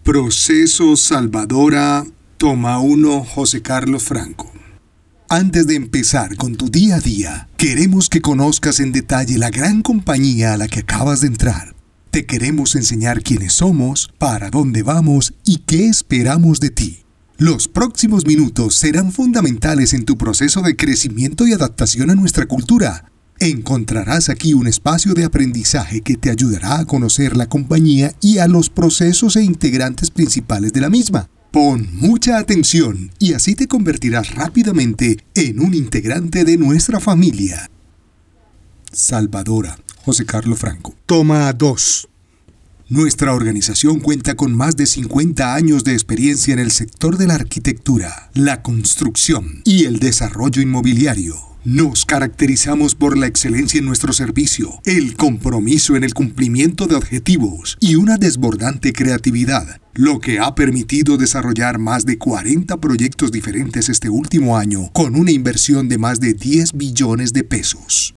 Proceso Salvadora, toma 1, José Carlos Franco. Antes de empezar con tu día a día, queremos que conozcas en detalle la gran compañía a la que acabas de entrar. Te queremos enseñar quiénes somos, para dónde vamos y qué esperamos de ti. Los próximos minutos serán fundamentales en tu proceso de crecimiento y adaptación a nuestra cultura. Encontrarás aquí un espacio de aprendizaje que te ayudará a conocer la compañía y a los procesos e integrantes principales de la misma. Pon mucha atención y así te convertirás rápidamente en un integrante de nuestra familia. Salvadora, José Carlos Franco. Toma 2. Nuestra organización cuenta con más de 50 años de experiencia en el sector de la arquitectura, la construcción y el desarrollo inmobiliario. Nos caracterizamos por la excelencia en nuestro servicio, el compromiso en el cumplimiento de objetivos y una desbordante creatividad, lo que ha permitido desarrollar más de 40 proyectos diferentes este último año con una inversión de más de 10 billones de pesos.